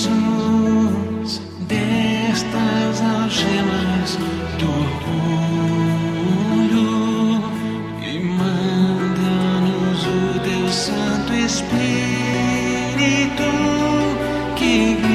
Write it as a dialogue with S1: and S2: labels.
S1: Livra-nos destas algemas do orgulho e manda-nos o teu Santo Espírito que